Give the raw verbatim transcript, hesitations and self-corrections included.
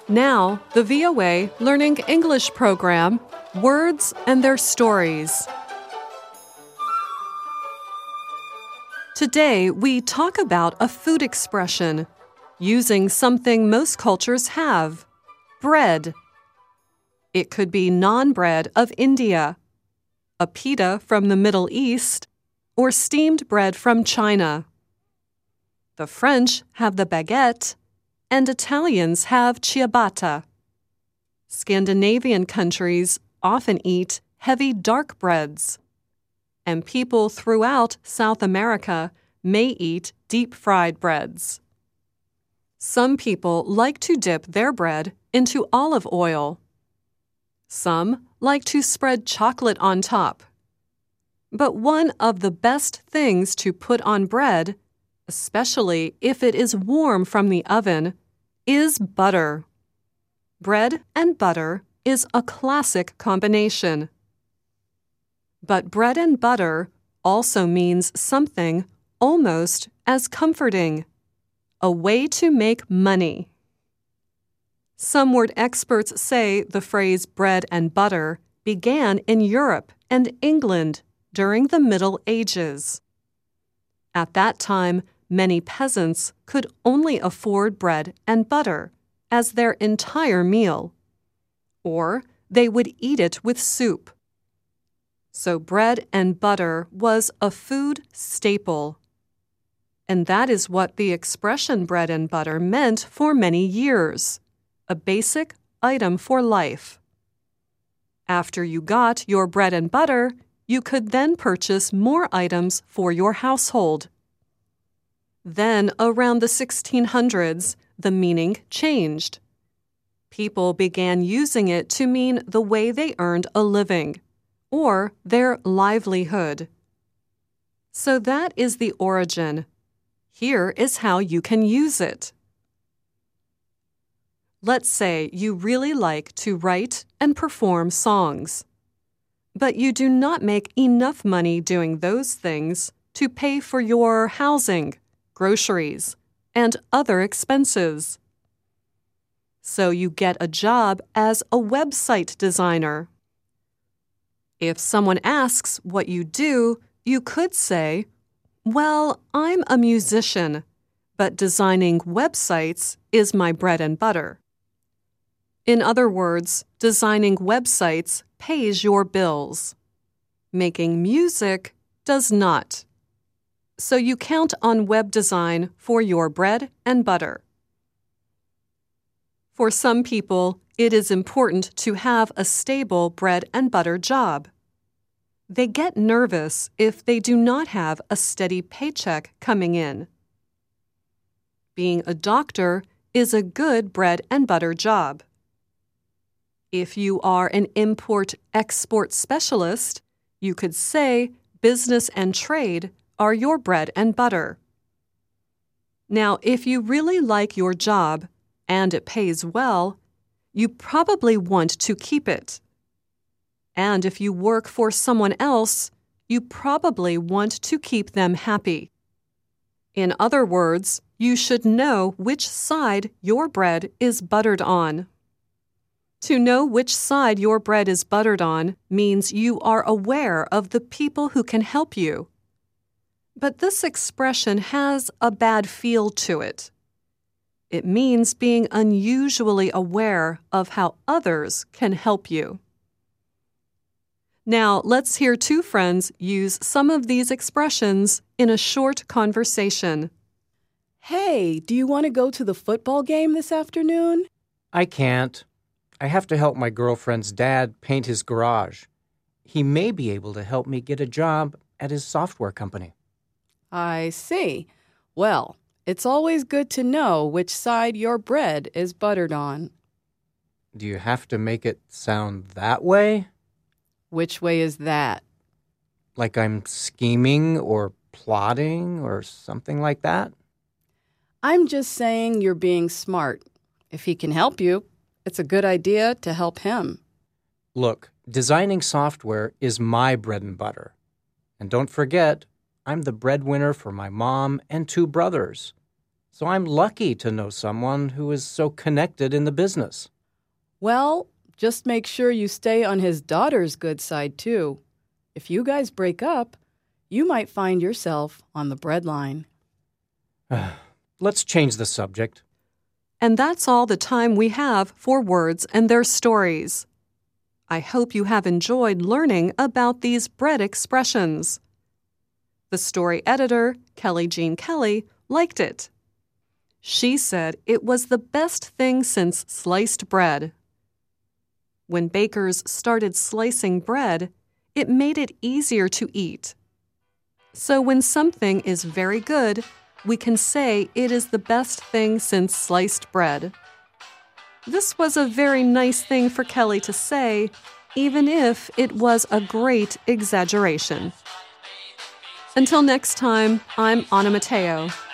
Now, the V O A Learning English program, Words and Their Stories. Today, we talk about a food expression using something most cultures have, bread. It could be naan bread of India, a pita from the Middle East, or steamed bread from China. The French have the baguette, and Italians have ciabatta. Scandinavian countries often eat heavy dark breads, and people throughout South America may eat deep-fried breads. Some people like to dip their bread into olive oil. Some like to spread chocolate on top. But one of the best things to put on bread, especially if it is warm from the oven, is butter. Bread and butter is a classic combination. But bread and butter also means something almost as comforting, a way to make money. Some word experts say the phrase bread and butter began in Europe and England during the Middle Ages. At that time, many peasants could only afford bread and butter as their entire meal, or they would eat it with soup. So bread and butter was a food staple. And that is what the expression bread and butter meant for many years, a basic item for life. After you got your bread and butter, you could then purchase more items for your household. Then, around the sixteen hundreds, the meaning changed. People began using it to mean the way they earned a living, or their livelihood. So that is the origin. Here is how you can use it. Let's say you really like to write and perform songs, but you do not make enough money doing those things to pay for your housing, groceries, and other expenses. So you get a job as a website designer. If someone asks what you do, you could say, "Well, I'm a musician, but designing websites is my bread and butter." In other words, designing websites pays your bills. Making music does not. So you count on web design for your bread and butter. For some people, it is important to have a stable bread and butter job. They get nervous if they do not have a steady paycheck coming in. Being a doctor is a good bread and butter job. If you are an import-export specialist, you could say business and trade are your bread and butter. Now, if you really like your job and it pays well, you probably want to keep it. And if you work for someone else, you probably want to keep them happy. In other words, you should know which side your bread is buttered on. To know which side your bread is buttered on means you are aware of the people who can help you. But this expression has a bad feel to it. It means being unusually aware of how others can help you. Now, let's hear two friends use some of these expressions in a short conversation. Hey, do you want to go to the football game this afternoon? I can't. I have to help my girlfriend's dad paint his garage. He may be able to help me get a job at his software company. I see. Well, it's always good to know which side your bread is buttered on. Do you have to make it sound that way? Which way is that? Like I'm scheming or plotting or something like that? I'm just saying you're being smart. If he can help you, it's a good idea to help him. Look, designing software is my bread and butter. And don't forget, I'm the breadwinner for my mom and two brothers. So I'm lucky to know someone who is so connected in the business. Well, just make sure you stay on his daughter's good side, too. If you guys break up, you might find yourself on the breadline. Let's change the subject. And that's all the time we have for words and their stories. I hope you have enjoyed learning about these bread expressions. The story editor, Kelly Jean Kelly, liked it. She said it was the best thing since sliced bread. When bakers started slicing bread, it made it easier to eat. So when something is very good, we can say it is the best thing since sliced bread. This was a very nice thing for Kelly to say, even if it was a great exaggeration. Until next time, I'm Anna Matteo.